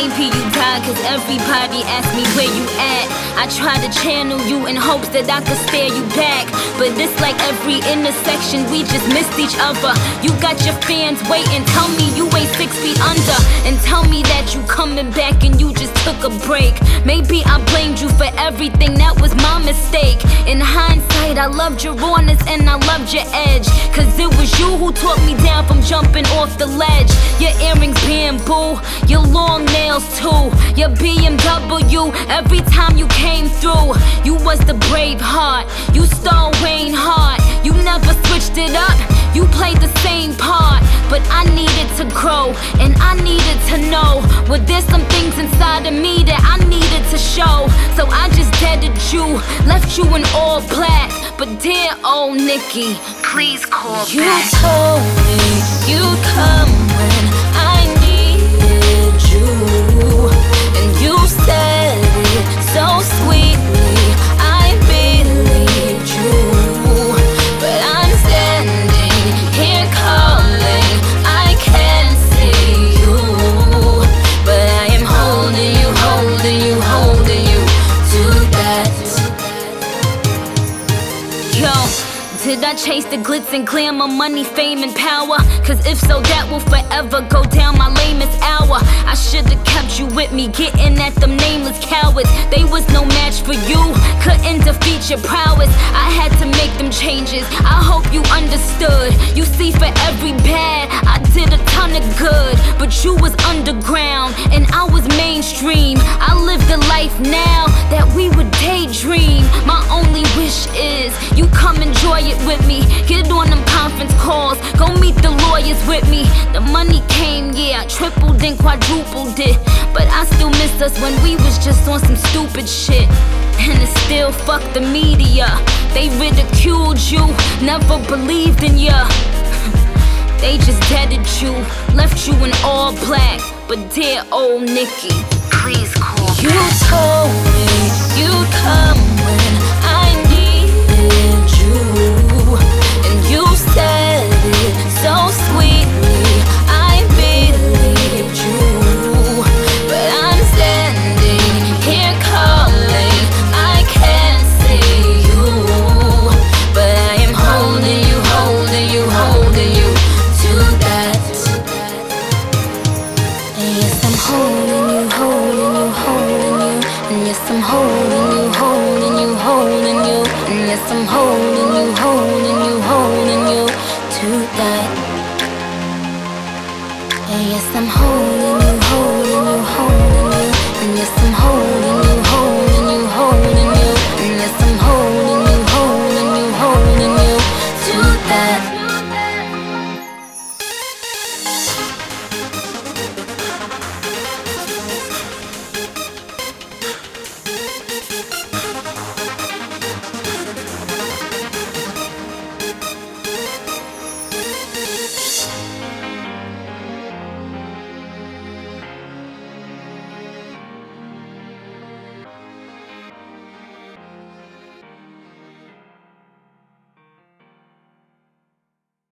maybe you died, cause everybody asked me where you at. I tried to channel you in hopes that I could stare you back, but it's like every intersection we just missed each other. You got your fans waiting, tell me you ain't 6 feet under, and tell me that you coming back and you just took a break. Maybe I blamed you for everything, that was my mistake. In hindsight, I loved your rawness and I loved your edge, cause it was you who taught me down from jumping off the ledge. Your earrings bamboo, your long nails too, your BMW. Every time you came through, you was the brave heart. You stole Wayne Hart. You never switched it up, you played the same part. But I needed to grow, and I needed to know, well, there's some things inside of me that I needed to show. So I just deaded you, left you in all black. But dear old Nikki, please call back. You told me you'd come when I needed you, and you said it so sweetly, I believed you. But I'm standing here calling, I can't see you, but I am holding you, holding you, holding you to that. Yo, did I chase the glitz and glamour, money, fame, and power? Cause if so, that will forever go down my lamest hour. I should've kept you with me, getting at them nameless cowards. They was no match for you, couldn't defeat your prowess. I had to make them changes, I hope you understood. You see, for every bad, I did a ton of good. But you was underground, and I was mainstream. I lived a life now that we would daydream. My only wish is you come enjoy it with me. Get on them conference calls, go meet the lawyers with me. The money came, yeah, I tripled and quadrupled it. But I still miss us when we was just on some stupid shit. And it's still fuck the media. They ridiculed you, never believed in ya. They just deaded you, left you in all black. But dear old Nikki, please call back. You told me